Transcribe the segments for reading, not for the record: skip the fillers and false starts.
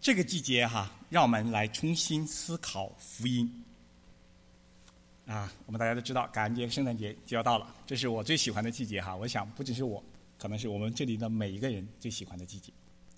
这个季节让我们来重新思考福音。我们大家都知道，感恩节、圣诞节就要到了，这是我最喜欢的季节我想不只是我，可能是我们这里的每一个人最喜欢的季节。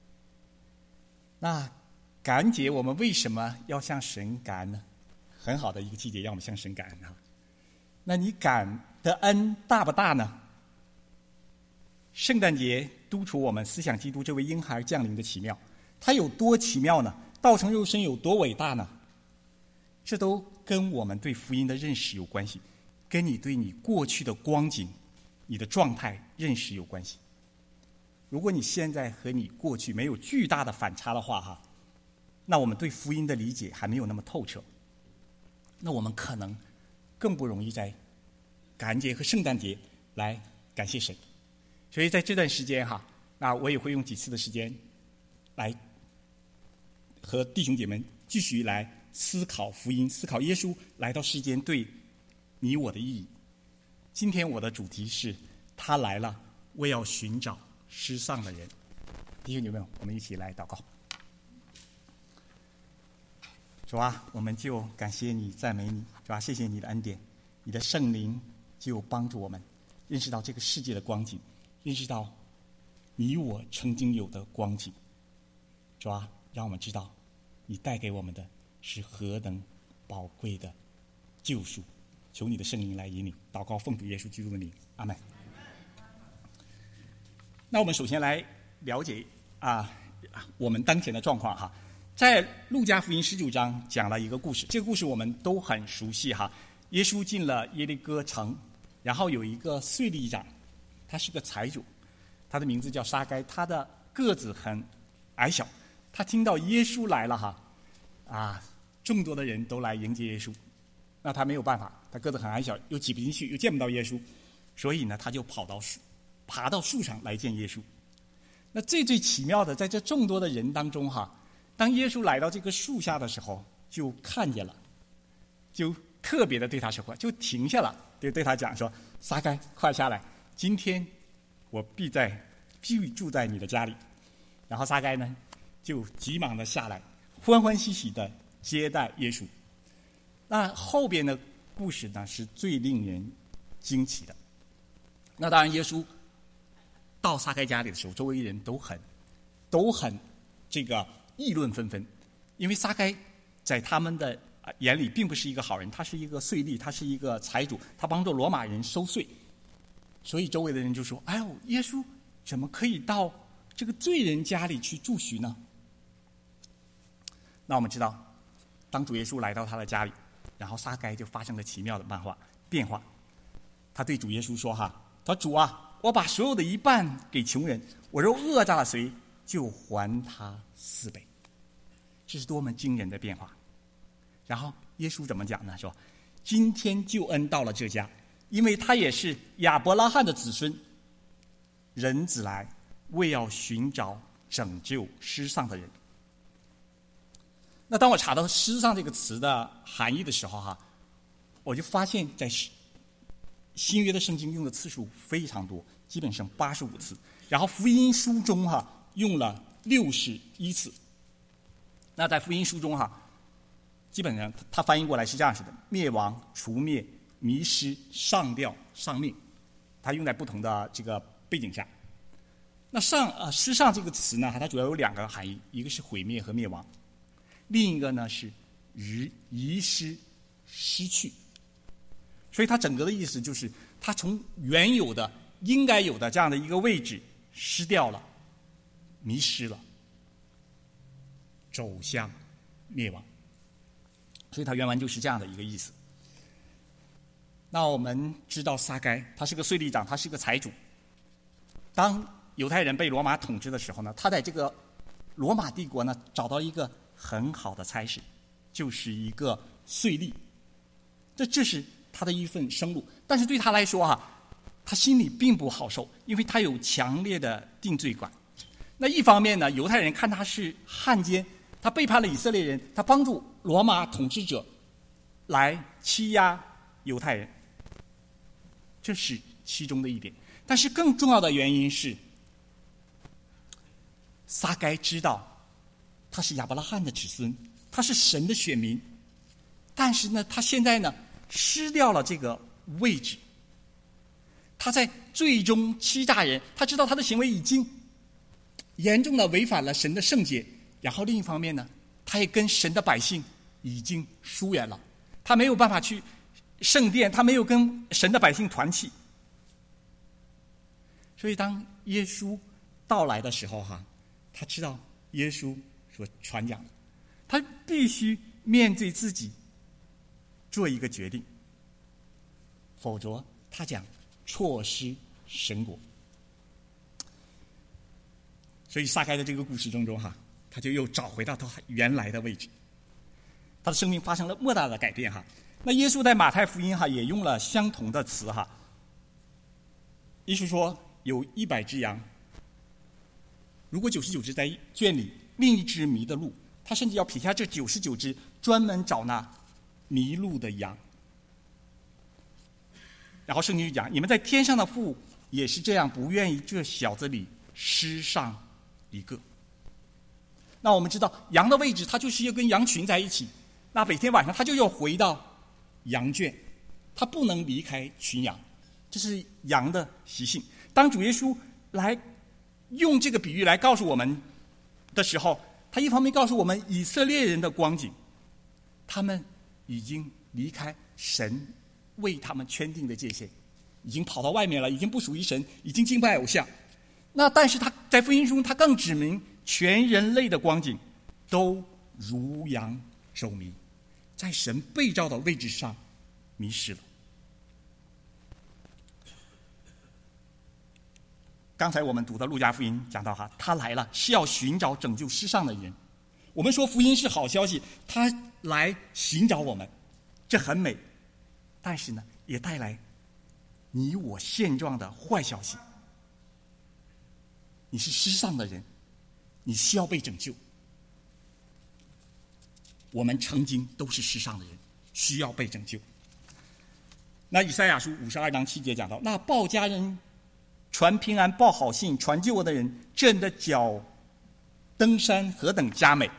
那感恩节我们为什么要向神感恩呢？很好的一个季节，让我们向神感恩那你感的恩大不大呢？圣诞节督促我们思想基督这位婴孩降临的奇妙，他有多奇妙呢？道成肉身有多伟大呢？这都跟我们对福音的认识有关系，跟你对你过去的光景、你的状态认识有关系。如果你现在和你过去没有巨大的反差的话那我们对福音的理解还没有那么透彻，那我们可能更不容易在感恩节和圣诞节来感谢神。所以在这段时间那我也会用几次的时间来和弟兄姐妹继续来思考福音，思考耶稣来到世间对你我的意义。今天我的主题是他来了，为要寻找失丧的人。弟兄姐妹，我们一起来祷告。主我们就感谢你，赞美你。主谢谢你的恩典，你的圣灵就帮助我们认识到这个世界的光景，认识到你我曾经有的光景。主让我们知道你带给我们的是何等宝贵的救赎。求你的圣灵来引领。祷告奉主耶稣基督的名，阿们。那我们首先来了解我们当前的状况在路加福音19章讲了一个故事，这个故事我们都很熟悉耶稣进了耶利哥城，然后有一个税吏长，他是个财主，他的名字叫撒该，他的个子很矮小。他听到耶稣来了众多的人都来迎接耶稣，那他没有办法，他个子很矮小，又挤不进去，又见不到耶稣，所以呢他就爬到树上来见耶稣。那最奇妙的，在这众多的人当中当耶稣来到这个树下的时候，就看见了，就特别的对他说话，就停下了，对他讲说：撒该，快下来，今天我必住在你的家里。然后撒该呢就急忙的下来，欢欢喜喜的接待耶稣。那后边的故事呢是最令人惊奇的。那当然耶稣到撒该家里的时候，周围人都很这个议论纷纷，因为撒该在他们的眼里并不是一个好人，他是一个税吏，他是一个财主，他帮助罗马人收税。所以周围的人就说：哎呦，耶稣怎么可以到这个罪人家里去住宿呢？那我们知道，当主耶稣来到他的家里，然后撒该就发生了奇妙的变化。他对主耶稣说他说：主我把所有的一半给穷人，我若讹诈了谁，就还他4倍。这是多么惊人的变化。然后耶稣怎么讲呢？说：今天救恩到了这家，因为他也是亚伯拉罕的子孙。人子来，为要寻找拯救失丧的人。那当我查到失丧这个词的含义的时候我就发现在新约的圣经用的次数非常多，基本上85次，然后福音书中用了61次。那在福音书中基本上它翻译过来是这样式的：灭亡、除灭、迷失、上吊、丧命，它用在不同的这个背景下。那失丧这个词呢，它主要有2个含义，一个是毁灭和灭亡，另一个呢是遗失、失去。所以它整个的意思就是，它从原有的应该有的这样的一个位置失掉了，迷失了，走向灭亡。所以它原文就是这样的一个意思。那我们知道撒该他是个税吏长，他是个财主。当犹太人被罗马统治的时候呢，他在这个罗马帝国呢找到一个很好的差事，就是一个税吏。这是他的一份生路，但是对他来说他心里并不好受，因为他有强烈的定罪感。那一方面呢，犹太人看他是汉奸，他背叛了以色列人，他帮助罗马统治者来欺压犹太人，这是其中的一点。但是更重要的原因是，撒该知道他是亚伯拉罕的子孙，他是神的选民，但是呢，他现在呢失掉了这个位置，他在最终欺诈人，他知道他的行为已经严重的违反了神的圣洁，然后另一方面呢，他也跟神的百姓已经疏远了，他没有办法去圣殿，他没有跟神的百姓团契。所以当耶稣到来的时候他知道耶稣所传讲的，他必须面对自己做一个决定，否则他将错失神国。所以撒该的这个故事当中他就又找回到他原来的位置，他的生命发生了莫大的改变那耶稣在马太福音也用了相同的词耶稣说有100只羊，如果99只在圈里，另一只迷的路，他甚至要撇下这99只，专门找那迷路的羊。然后圣经就讲，你们在天上的父也是这样，不愿意这小子里失上一个。那我们知道羊的位置，它就是要跟羊群在一起，那每天晚上它就要回到羊圈，它不能离开群羊，这是羊的习性。当主耶稣来用这个比喻来告诉我们的时候，他一方面告诉我们以色列人的光景，他们已经离开神为他们圈定的界限，已经跑到外面了，已经不属于神，已经敬拜偶像。那但是他在福音中他更指明全人类的光景都如羊走迷，在神被召的位置上迷失了。刚才我们读的路加福音讲到他来了是要寻找拯救世上的人。我们说福音是好消息，他来寻找我们，这很美，但是呢也带来你我现状的坏消息。你是世上的人，你需要被拯救。我们曾经都是世上的人，需要被拯救。那以赛亚书52章7节讲到，那报家人传平安报好信传救我的人，这人的脚登山何等佳美。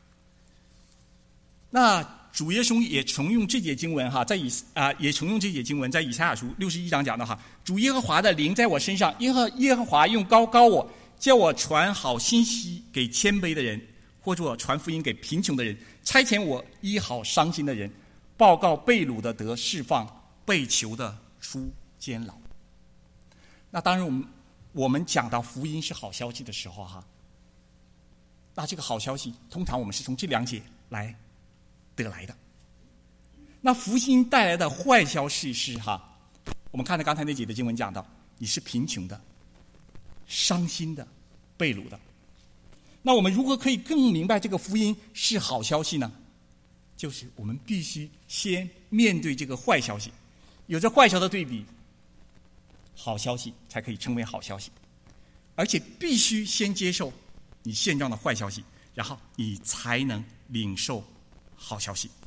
那主耶稣也重用这节经文也重用这节经文，在以赛亚书61章讲到主耶和华的灵在我身上，耶和华用膏膏我，叫我传好信息给谦卑的人，或者传福音给贫穷的人，差遣我医好伤心的人，报告被掳的得释放，被囚的出监牢。那当然我们讲到福音是好消息的时候那这个好消息通常我们是从这2节来得来的。那福音带来的坏消息是我们看到刚才那节的经文讲到，你是贫穷的、伤心的、被掳的。那我们如何可以更明白这个福音是好消息呢？就是我们必须先面对这个坏消息，有着坏消的对比，好消息才可以成为好消息，而且必须先接受你现状的坏消息，然后你才能领受好消息。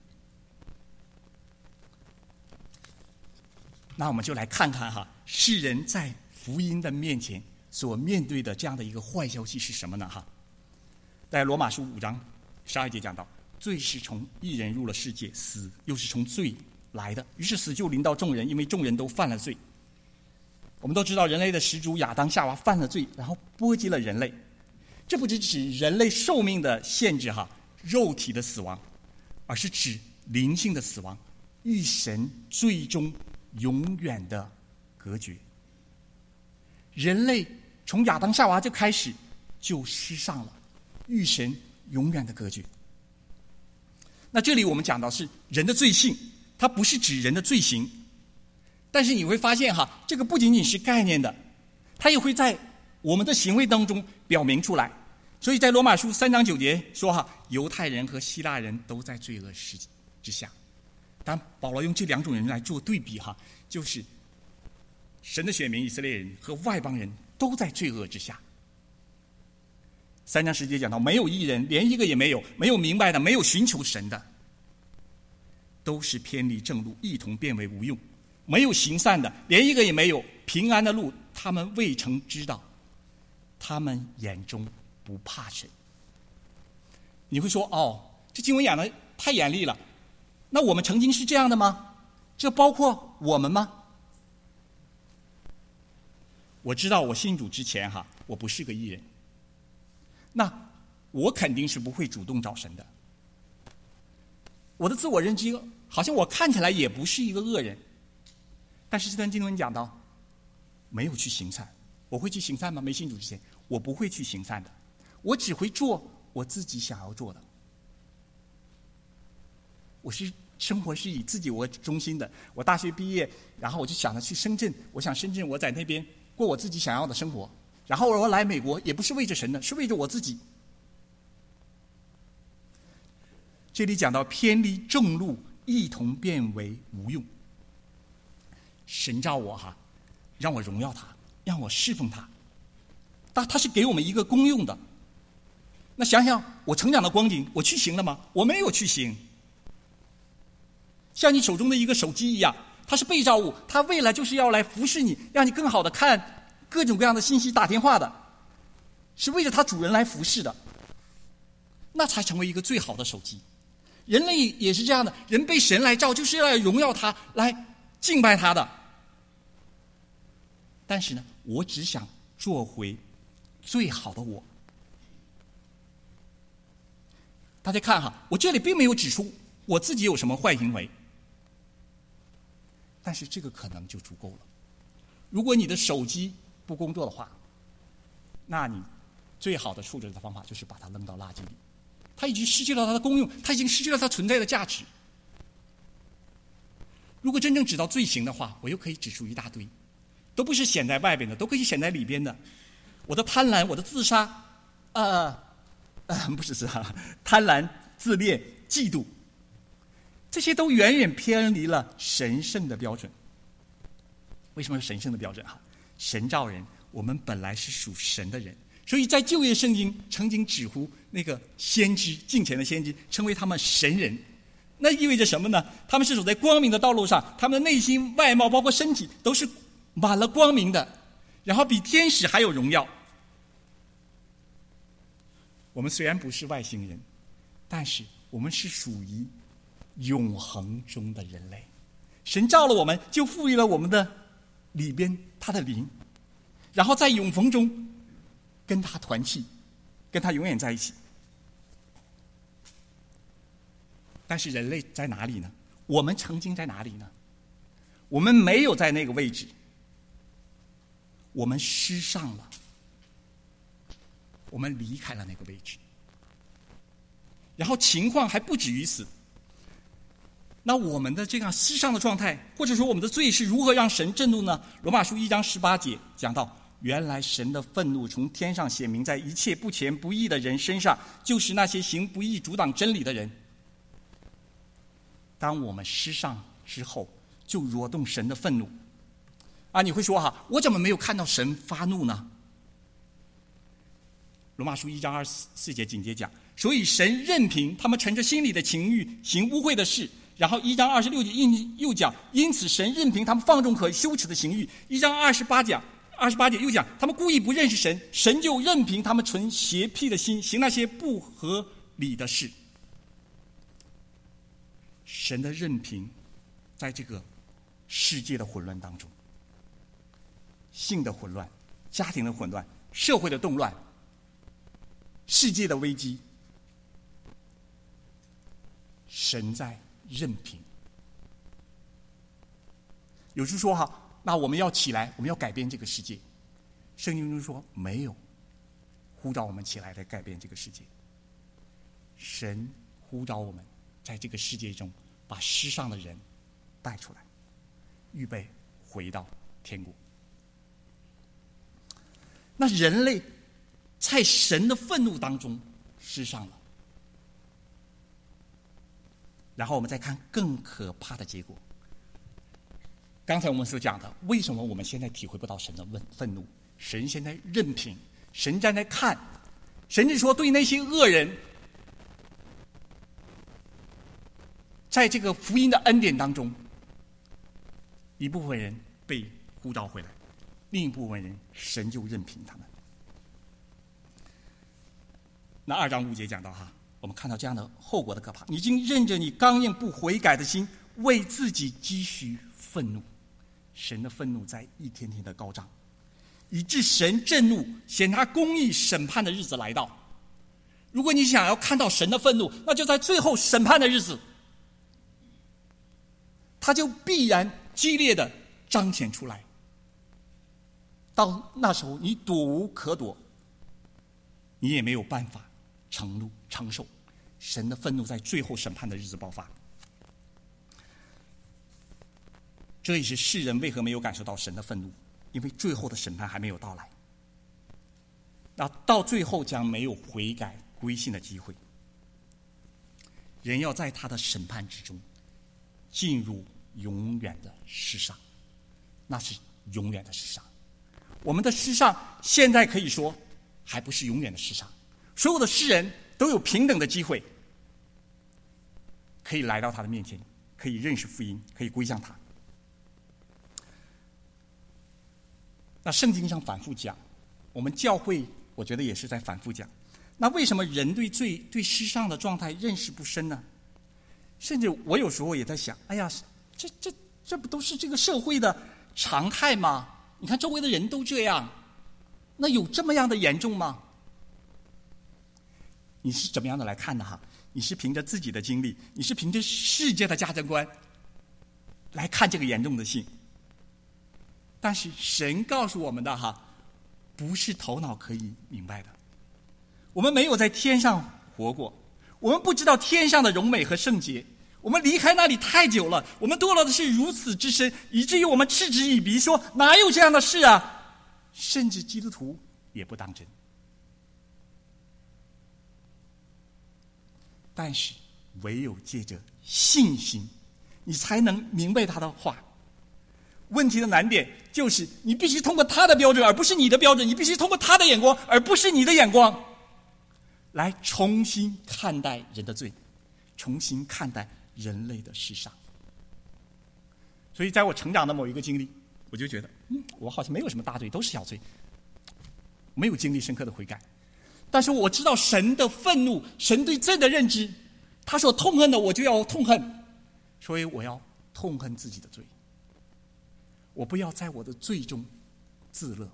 那我们就来看看世人在福音的面前所面对的这样的一个坏消息是什么呢？在罗马书5章12节讲到，罪是从一人入了世界，死又是从罪来的，于是死就临到众人，因为众人都犯了罪。我们都知道人类的始祖亚当夏娃犯了罪，然后波及了人类。这不只指人类寿命的限制肉体的死亡，而是指灵性的死亡，与神最终永远的隔绝。人类从亚当夏娃就开始就失丧了，与神永远的隔绝。那这里我们讲到是人的罪性，它不是指人的罪行。但是你会发现这个不仅仅是概念的，它也会在我们的行为当中表明出来。所以在罗马书3章9节说犹太人和希腊人都在罪恶之下。当然保罗用这2种人来做对比就是神的选民以色列人和外邦人都在罪恶之下。3章10节讲到，没有义人，连一个也没有，没有明白的，没有寻求神的，都是偏离正路，一同变为无用。没有行善的，连一个也没有，平安的路他们未曾知道，他们眼中不怕神。 你会说，哦，这经文讲的太严厉了，那我们曾经是这样的吗？这包括我们吗？我知道我信主之前我不是个义人，那我肯定是不会主动找神的。我的自我认知好像我看起来也不是一个恶人，但是这段经文讲到没有去行善。我会去行善吗？没信主之前我不会去行善的，我只会做我自己想要做的。我是生活是以自己为中心的。我大学毕业，然后我就想着去深圳，我想深圳我在那边过我自己想要的生活，然后我来美国也不是为着神的，是为着我自己。这里讲到偏离正路，一同变为无用。神召我让我荣耀他，让我侍奉他，他是给我们一个公用的。那想想我成长的光景，我去行了吗？我没有去行。像你手中的一个手机一样，它是被造物，它未来就是要来服侍你，让你更好的看各种各样的信息、打电话的，是为着它主人来服侍的，那才成为一个最好的手机。人类也是这样的，人被神来造，就是要来荣耀他，来敬拜他的。但是呢，我只想做回最好的我。大家看我这里并没有指出我自己有什么坏行为，但是这个可能就足够了。如果你的手机不工作的话，那你最好的处置的方法就是把它扔到垃圾里。它已经失去了它的功用，它已经失去了它存在的价值。如果真正指到罪行的话，我又可以指出一大堆，都不是显在外边的，都可以显在里边的。我的贪婪，我的自杀，不是自杀，贪婪、自恋、嫉妒，这些都远远偏离了神圣的标准。为什么是神圣的标准？神造人，我们本来是属神的人。所以在旧约圣经曾经指呼那个先知，敬虔的先知，称为他们神人。那意味着什么呢？他们是走在光明的道路上，他们的内心、外貌包括身体都是满了光明的，然后比天使还有荣耀。我们虽然不是外星人，但是我们是属于永恒中的人类。神造了我们，就赋予了我们的里边他的灵，然后在永恒中跟他团契，跟他永远在一起。但是人类在哪里呢？我们曾经在哪里呢？我们没有在那个位置，我们失丧了，我们离开了那个位置。然后情况还不止于此。那我们的这样失丧的状态，或者说我们的罪是如何让神震怒呢？罗马书1章18节讲到，原来神的愤怒从天上显明在一切不虔不义的人身上，就是那些行不义阻挡真理的人。当我们失丧之后，就惹动神的愤怒。你会说我怎么没有看到神发怒呢？罗马书1章24节紧接讲，所以神任凭他们乘着心里的情欲行污秽的事。然后1章26节又讲，因此神任凭他们放纵可羞耻的情欲。1章28节又讲，他们故意不认识神，神就任凭他们存邪僻的心，行那些不合理的事。神的任凭，在这个世界的混乱当中，性的混乱、家庭的混乱、社会的动乱、世界的危机，神在任凭。有人说那我们要起来，我们要改变这个世界。圣经中说没有呼召我们起来来改变这个世界。神呼召我们在这个世界中把失丧的人带出来，预备回到天国。那人类在神的愤怒当中失丧了，然后我们再看更可怕的结果。刚才我们所讲的，为什么我们现在体会不到神的愤怒？神现在任凭，神站在看，神是说对那些恶人，在这个福音的恩典当中，一部分人被呼召回来，另一部分人神就任凭他们。那2章5节讲到我们看到这样的后果的可怕。你已经任着你刚硬不悔改的心，为自己积蓄愤怒，神的愤怒在一天天的高涨，以致神震怒，显他公义审判的日子来到。如果你想要看到神的愤怒，那就在最后审判的日子，他就必然激烈的彰显出来。到那时候你躲无可躲，你也没有办法承受神的愤怒在最后审判的日子爆发。这也是世人为何没有感受到神的愤怒，因为最后的审判还没有到来，那到最后将没有悔改归信的机会。人要在他的审判之中进入永远的世上，那是永远的世上。我们的世上现在可以说还不是永远的世上，所有的世人都有平等的机会，可以来到他的面前，可以认识福音，可以归向他。那圣经上反复讲，我们教会我觉得也是在反复讲，那为什么人对罪对世上的状态认识不深呢？甚至我有时候也在想，哎呀，这不都是这个社会的常态吗？你看周围的人都这样，那有这么样的严重吗？你是怎么样的来看的哈？你是凭着自己的经历，你是凭着世界的价值观来看这个严重的性。但是神告诉我们的哈，不是头脑可以明白的。我们没有在天上活过，我们不知道天上的荣美和圣洁，我们离开那里太久了，我们堕落的是如此之深，以至于我们嗤之以鼻，说哪有这样的事啊？甚至基督徒也不当真。但是唯有借着信心，你才能明白他的话。问题的难点就是你必须通过他的标准，而不是你的标准；你必须通过他的眼光，而不是你的眼光，来重新看待人的罪，重新看待人类的世上。所以在我成长的某一个经历，我就觉得我好像没有什么大罪，都是小罪，没有经历深刻的悔改。但是我知道神的愤怒，神对罪的认知，他所痛恨的我就要痛恨，所以我要痛恨自己的罪，我不要在我的罪中自乐。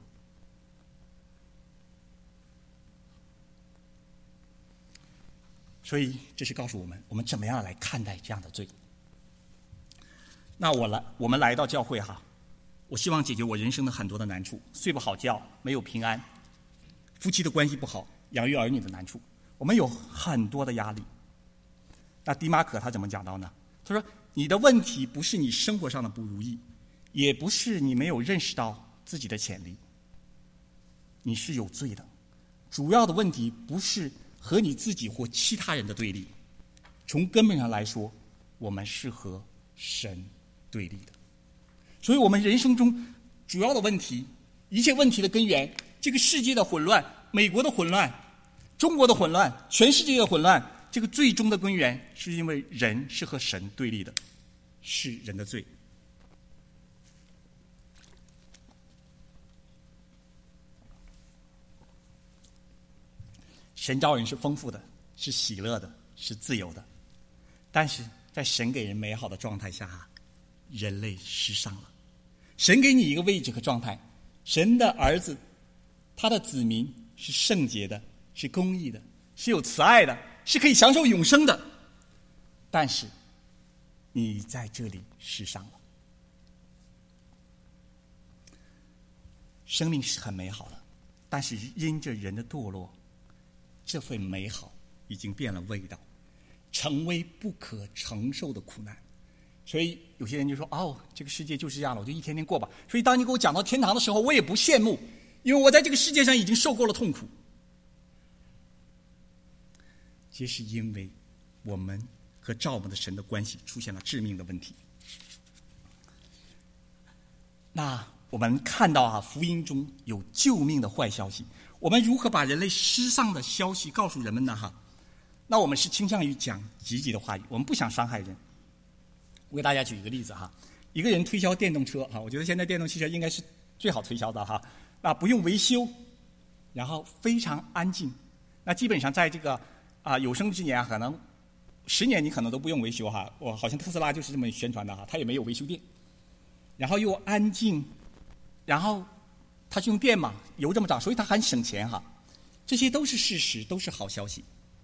所以这是告诉我们，我们怎么样来看待这样的罪。那我们来到教会哈，我希望解决我人生的很多的难处，睡不好觉，没有平安，夫妻的关系不好，养育儿女的难处，我们有很多的压力。那迪马可他怎么讲到呢？他说你的问题不是你生活上的不如意，也不是你没有认识到自己的潜力，你是有罪的。主要的问题不是和你自己或其他人的对立，从根本上来说，我们是和神对立的。所以我们人生中主要的问题，一切问题的根源，这个世界的混乱，美国的混乱，中国的混乱，全世界的混乱，这个最终的根源是因为人是和神对立的，是人的罪。神造人是丰富的，是喜乐的，是自由的，但是在神给人美好的状态下，人类失丧了。神给你一个位置和状态，神的儿子，他的子民是圣洁的，是公义的，是有慈爱的，是可以享受永生的，但是你在这里失丧了。生命是很美好的，但是因着人的堕落，这份美好已经变了味道，成为不可承受的苦难。所以有些人就说，这个世界就是这样了，我就一天天过吧。所以当你给我讲到天堂的时候，我也不羡慕，因为我在这个世界上已经受够了痛苦。这是因为我们和造我们的神的关系出现了致命的问题。那我们看到福音中有救命的坏消息，我们如何把人类失丧的消息告诉人们呢？那我们是倾向于讲积极的话语，我们不想伤害人。我给大家举一个例子一个人推销电动车我觉得现在电动汽车应该是最好推销的那不用维修，然后非常安静。那基本上在这个有生之年可能10年你可能都不用维修哈。我好像特斯拉就是这么宣传的哈，它也没有维修店，然后又安静，然后它是用电嘛，油这么涨，所以它很省钱哈。这些都是事实，都是好消息。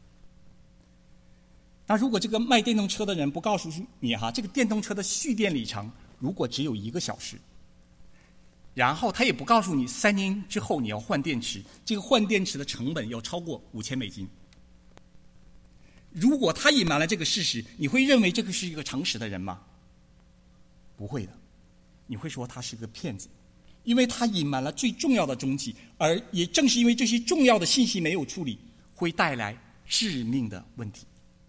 那如果这个卖电动车的人不告诉你哈，这个电动车的续电里程如果只有1个小时，然后他也不告诉你3年之后你要换电池，这个换电池的成本要超过$5000。如果他隐瞒了这个事实，你会认为这个是一个诚实的人吗？不会的，你会说他是个骗子，因为他隐瞒了最重要的踪迹，而也正是因为这些重要的信息没有处理，会带来致命的问题。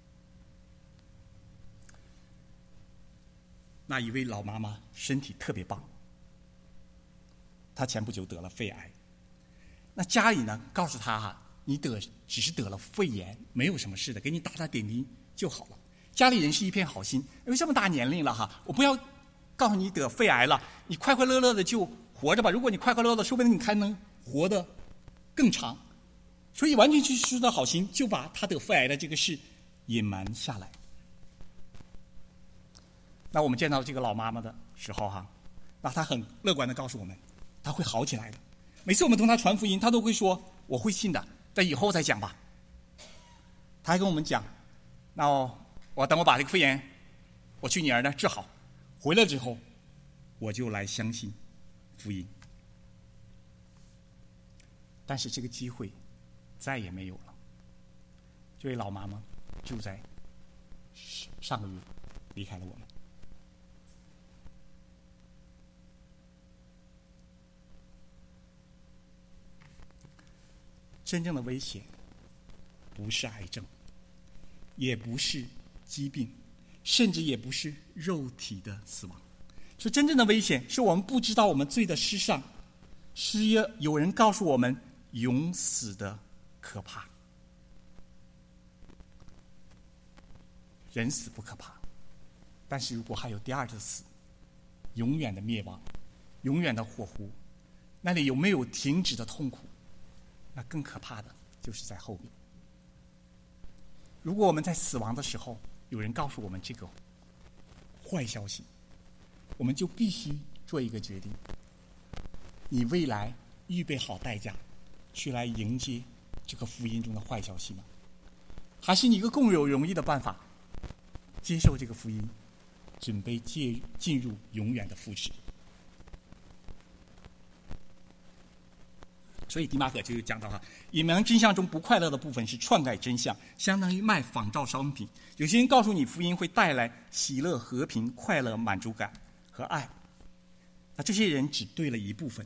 那一位老妈妈身体特别棒，她前不久得了肺癌。那家里呢告诉她你只是得了肺炎，没有什么事的，给你打打点滴就好了。家里人是一片好心，因为这么大年龄了我不要告诉你得肺癌了，你快快乐乐的就活着吧。如果你快快乐乐的，说不定你还能活得更长。所以完全是出的好心，就把他得肺癌的这个事隐瞒下来。那我们见到这个老妈妈的时候那她很乐观的告诉我们，她会好起来的。每次我们同她传福音，她都会说我会信的，但以后再讲吧。她还跟我们讲，那我等我把这个肺炎我去你儿那治好，回来之后我就来相信福音。但是这个机会再也没有了。这位老妈妈就在上个月离开了我们。真正的危险不是癌症，也不是疾病，甚至也不是肉体的死亡。所以真正的危险是我们不知道我们罪的失上，是有人告诉我们永死的可怕。人死不可怕，但是如果还有第二次死，永远的灭亡，永远的火湖，那里有没有停止的痛苦？那更可怕的就是在后面。如果我们在死亡的时候有人告诉我们这个坏消息，我们就必须做一个决定：你未来预备好代价去来迎接这个福音中的坏消息吗？还是你一个更有容易的办法，接受这个福音，准备进入永远的复制？所以迪马可就讲到隐瞒真相中不快乐的部分是篡改真相，相当于卖仿造商品。有些人告诉你福音会带来喜乐、和平、快乐、满足感和爱，那这些人只对了一部分。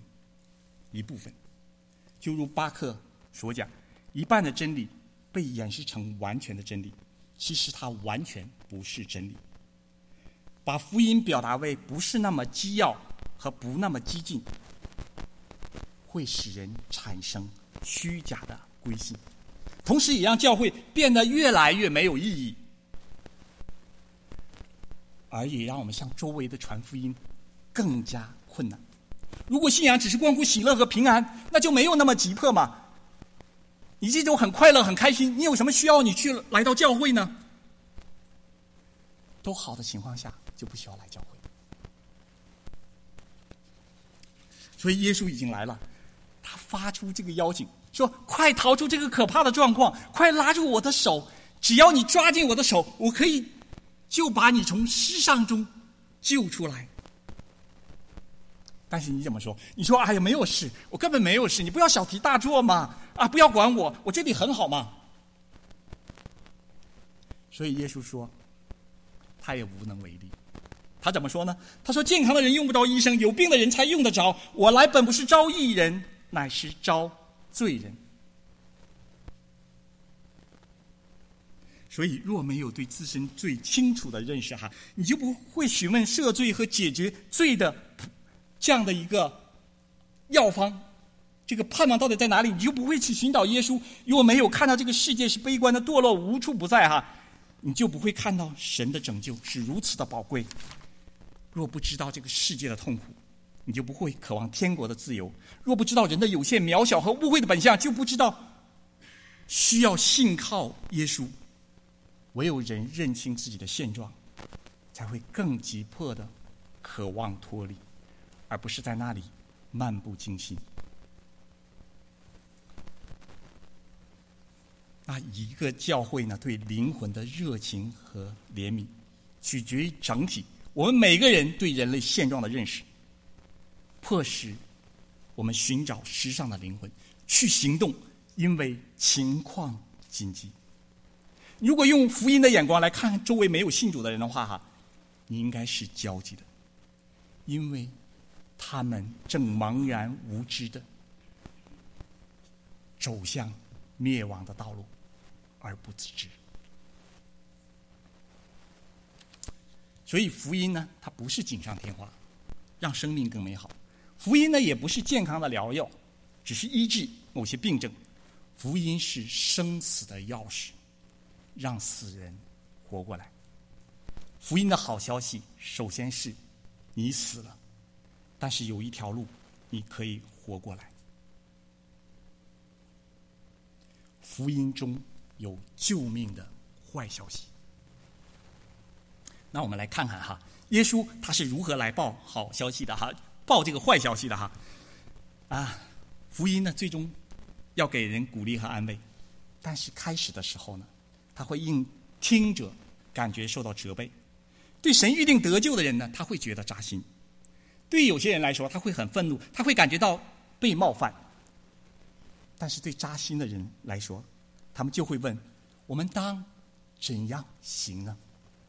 就如巴克所讲，一半的真理被掩饰成完全的真理，其实它完全不是真理。把福音表达为不是那么基要和不那么激进，会使人产生虚假的归信，同时也让教会变得越来越没有意义，而也让我们向周围的传福音更加困难。如果信仰只是关乎喜乐和平安，那就没有那么急迫嘛。你这种很快乐很开心，你有什么需要你去来到教会呢？都好的情况下就不需要来教会。所以耶稣已经来了，他发出这个邀请，说快逃出这个可怕的状况，快拉住我的手，只要你抓紧我的手，我可以就把你从失丧中救出来。但是你怎么说？你说哎呀没有事，我根本没有事，你不要小题大做嘛，不要管我，我这里很好嘛。所以耶稣说他也无能为力。他怎么说呢？他说健康的人用不着医生，有病的人才用得着，我来本不是招义人，乃是招罪人。所以若没有对自身最清楚的认识你就不会询问赦罪和解决罪的这样的一个药方，这个盼望到底在哪里？你就不会去寻找耶稣。如果没有看到这个世界是悲观的、堕落无处不在你就不会看到神的拯救是如此的宝贵。若不知道这个世界的痛苦，你就不会渴望天国的自由。若不知道人的有限、渺小和污秽的本相，就不知道需要信靠耶稣。唯有人认清自己的现状，才会更急迫的渴望脱离，而不是在那里漫不经心。那一个教会呢，对灵魂的热情和怜悯，取决于整体我们每个人对人类现状的认识，迫使我们寻找失丧的灵魂，去行动，因为情况紧急。如果用福音的眼光来看周围没有信主的人的话，你应该是焦急的，因为他们正茫然无知的走向灭亡的道路而不自知。所以福音呢，它不是锦上添花，让生命更美好；福音呢，也不是健康的良药，只是医治某些病症。福音是生死的钥匙，让死人活过来。福音的好消息，首先是你死了，但是有一条路你可以活过来。福音中有救命的坏消息。那我们来看看耶稣他是如何来报好消息的报这个坏消息的福音呢，最终要给人鼓励和安慰，但是开始的时候呢，他会令听者感觉受到责备。对神预定得救的人呢，他会觉得扎心；对有些人来说，他会很愤怒，他会感觉到被冒犯。但是对扎心的人来说，他们就会问：我们当怎样行呢？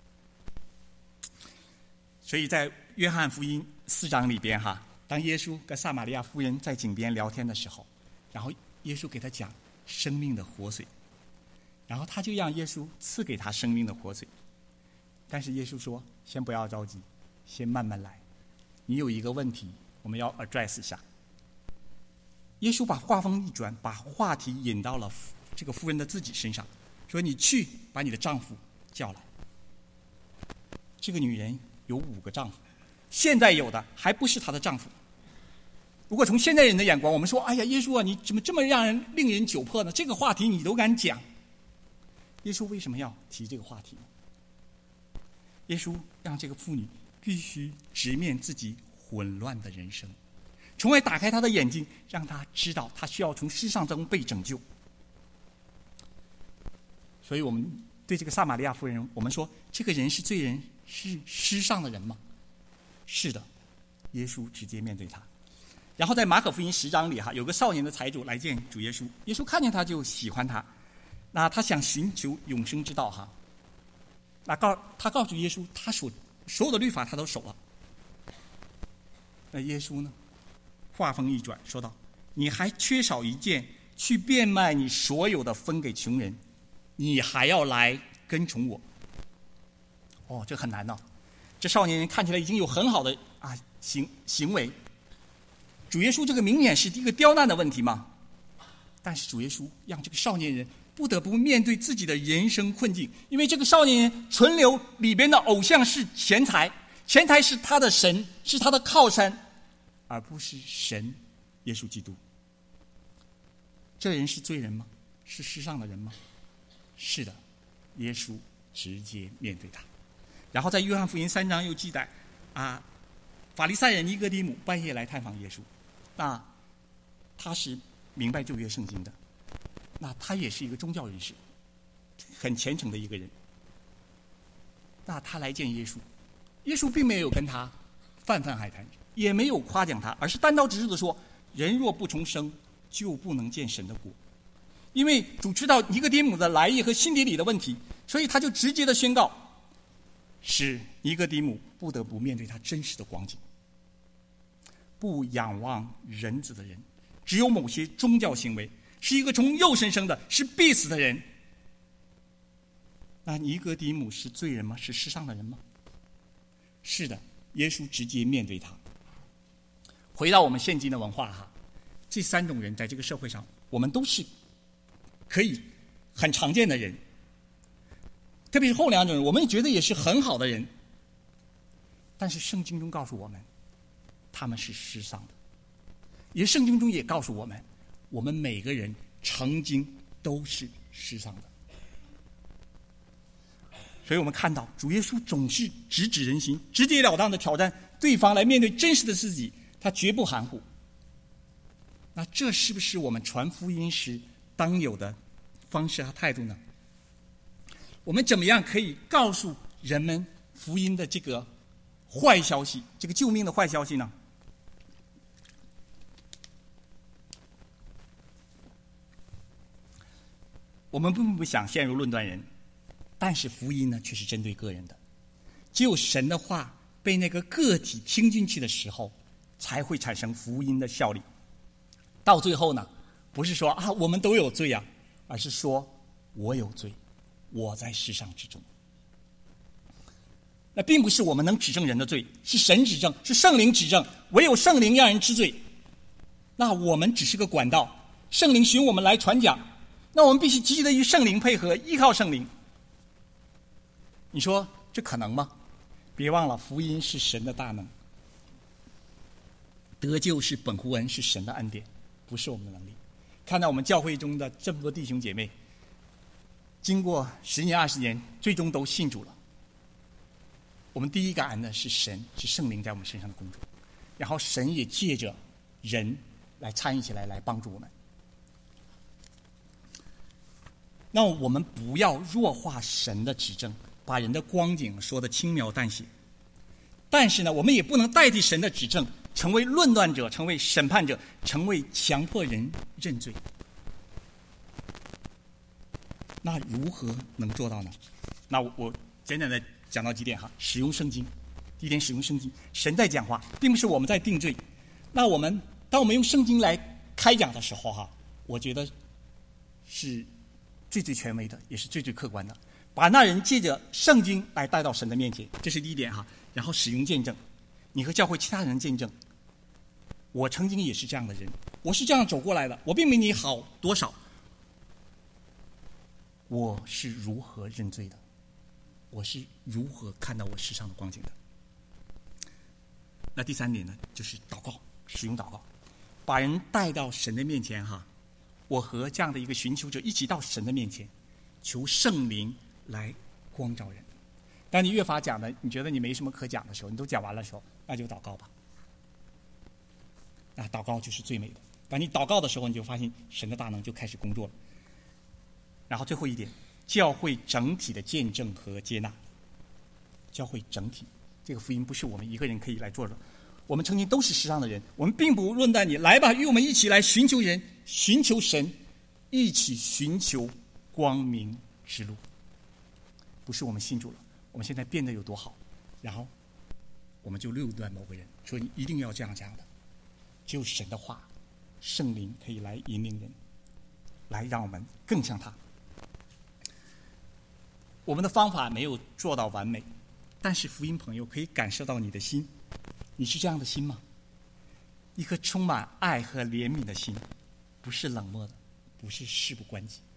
所以在约翰福音4章里边当耶稣跟撒玛利亚妇人在井边聊天的时候，然后耶稣给他讲生命的活水，然后他就让耶稣赐给他生命的活水。但是耶稣说：先不要着急，先慢慢来。你有一个问题，我们要 address 一下。耶稣把话锋一转，把话题引到了这个妇人的自己身上，说：你去把你的丈夫叫来。这个女人有5个丈夫，现在有的还不是她的丈夫。如果从现代人的眼光，我们说：哎呀，耶稣啊，你怎么这么令人窘迫呢？这个话题你都敢讲。耶稣为什么要提这个话题呢？耶稣让这个妇女必须直面自己混乱的人生，从而打开她的眼睛，让她知道她需要从世上中被拯救。所以我们对这个撒玛利亚妇人，我们说这个人是罪人，是失丧的人吗？是的，耶稣直接面对他。然后在马可福音10章里有个少年的财主来见主耶稣，耶稣看见他就喜欢他，那他想寻求永生之道他告诉耶稣，他所有的律法他都守了。那耶稣呢，话锋一转说道：你还缺少一件，去变卖你所有的分给穷人，你还要来跟从我。这很难这少年人看起来已经有很好的行为。主耶稣这个明显是一个刁难的问题嘛，但是主耶稣让这个少年人不得不面对自己的人生困境，因为这个少年人存留里边的偶像是钱财，钱财是他的神，是他的靠山，而不是神耶稣基督。这人是罪人吗？是世上的人吗？是的，耶稣直接面对他。然后在约翰福音3章又记载法利赛人尼哥底母半夜来探访耶稣，那他是明白旧约圣经的，那他也是一个宗教人士，很虔诚的一个人。那他来见耶稣，耶稣并没有跟他泛海谈，也没有夸奖他，而是单刀直入的说：人若不重生，就不能见神的国。因为主知道尼哥底母的来意和心底里的问题，所以他就直接的宣告，使尼哥底母不得不面对他真实的光景。不仰望人子的人，只有某些宗教行为，是一个从肉身生的，是必死的人。那尼哥底母是罪人吗？是世上的人吗？是的，耶稣直接面对他。回到我们现今的文化这3种人在这个社会上，我们都是可以很常见的人，特别是后2种人，我们也觉得也是很好的人。但是圣经中告诉我们，他们是失丧的。也圣经中也告诉我们，我们每个人曾经都是世上的。所以我们看到主耶稣总是直指人心，直截了当的挑战对方来面对真实的自己，他绝不含糊。那这是不是我们传福音时当有的方式和态度呢？我们怎么样可以告诉人们福音的这个坏消息，这个救命的坏消息呢？我们并不想陷入论断人，但是福音呢却是针对个人的。只有神的话被那个个体听进去的时候，才会产生福音的效力。到最后呢，不是说我们都有罪啊，而是说我有罪，我在世上之中。那并不是我们能指证人的罪，是神指证，是圣灵指证，唯有圣灵让人知罪。那我们只是个管道，圣灵寻我们来传讲，那我们必须积极的与圣灵配合，依靠圣灵。你说这可能吗？别忘了，福音是神的大能，得救是本乎恩，是神的恩典，不是我们的能力。看到我们教会中的这么多弟兄姐妹，经过10年20年，最终都信主了。我们第一感恩的是神，是圣灵在我们身上的工作，然后神也借着人来参与起来，来帮助我们。那我们不要弱化神的指证，把人的光景说得轻描淡写。但是呢，我们也不能代替神的指证，成为论断者，成为审判者，成为强迫人认罪。那如何能做到呢？那我简短的讲到几点哈。使用圣经，第一点，使用圣经。神在讲话，并不是我们在定罪。那当我们用圣经来开讲的时候哈，我觉得是最权威的，也是最客观的，把那人借着圣经来带到神的面前，这是第一点哈。然后使用见证，你和教会其他人见证，我曾经也是这样的人，我是这样走过来的，我并没你好多少，我是如何认罪的，我是如何看到我世上的光景的。那第三点呢，就是祷告，使用祷告，把人带到神的面前哈。我和这样的一个寻求者一起到神的面前，求圣灵来光照人。当你越发讲的，你觉得你没什么可讲的时候，你都讲完了的时候，那就祷告吧。那祷告就是最美的。当你祷告的时候，你就发现神的大能就开始工作了。然后最后一点，教会整体的见证和接纳。教会整体，这个福音不是我们一个人可以来做的。我们曾经都是世上的人，我们并不论断你，来吧，与我们一起来寻求人，寻求神，一起寻求光明之路。不是我们信主了，我们现在变得有多好，然后我们就论断某个人，说你一定要这样的。只有神的话，圣灵可以来引领人，来让我们更像他。我们的方法没有做到完美，但是福音朋友可以感受到你的心。你是这样的心吗？一颗充满爱和怜悯的心，不是冷漠的，不是事不关己。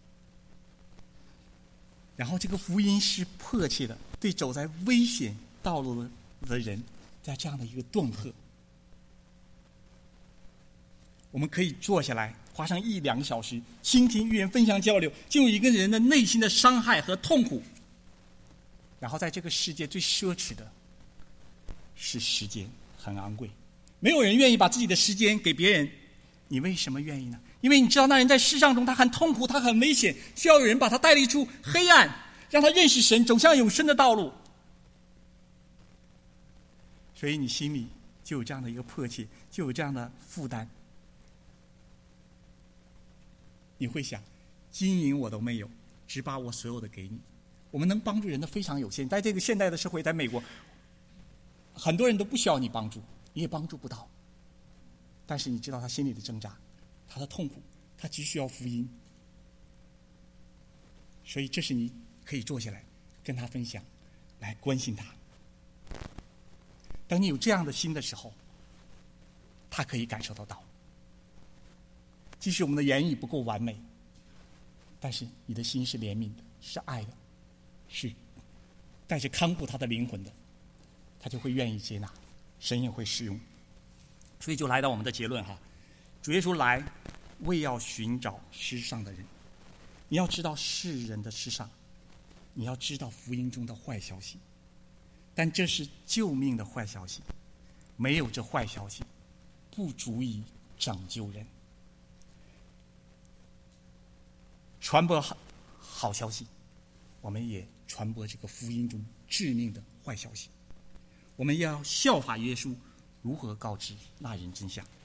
然后这个福音是迫切的，对走在危险道路的人，在这样的一个恫吓。我们可以坐下来，花上1-2个小时，倾听与人分享交流，进入一个人的内心的伤害和痛苦。然后在这个世界最奢侈的是时间，很昂贵，没有人愿意把自己的时间给别人。你为什么愿意呢？因为你知道那人在世上中他很痛苦，他很危险，需要有人把他带离出黑暗，让他认识神，走向永生的道路。所以你心里就有这样的一个迫切，就有这样的负担。你会想，金银我都没有，只把我所有的给你。我们能帮助人的非常有限，在这个现代的社会，在美国，很多人都不需要你帮助，你也帮助不到。但是你知道他心里的挣扎，他的痛苦，他只需要福音。所以这是你可以坐下来跟他分享，来关心他。当你有这样的心的时候，他可以感受得到。即使我们的言语不够完美，但是你的心是怜悯的，是爱的，是带着看顾他的灵魂的，他就会愿意接纳，神也会使用。所以就来到我们的结论哈，主耶稣来为要寻找世上的人， 你要知道世人的世上，你要知道福音中的坏消息，但这是救命的坏消息，没有这坏消息，不足以拯救人。传播好消息，我们也传播这个福音中致命的坏消息。我们要效法耶稣，如何告知那人真相。